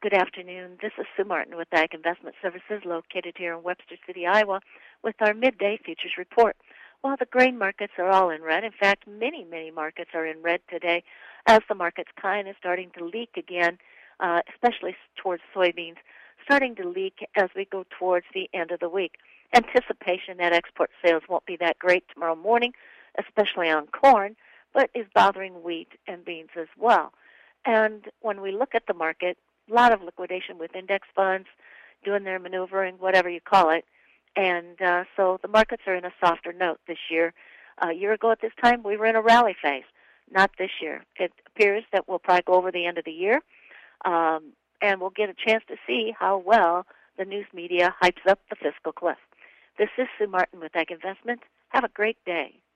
Good afternoon. This is Sue Martin with Ag Investment Services located here in Webster City, Iowa, with our midday futures report. While the grain markets are all in red, in fact, many markets are in red today as the market's kind is starting to leak again, especially towards soybeans, starting to leak as we go towards the end of the week. Anticipation that export sales won't be that great tomorrow morning, especially on corn, but is bothering wheat and beans as well. And when we look at the market, a lot of liquidation with index funds, doing their maneuvering, whatever you call it. And so the markets are in a softer note this year. A year ago at this time, we were in a rally phase. Not this year. It appears that we'll probably go over the end of the year, and we'll get a chance to see how well the news media hypes up the fiscal cliff. This is Sue Martin with Ag Investment. Have a great day.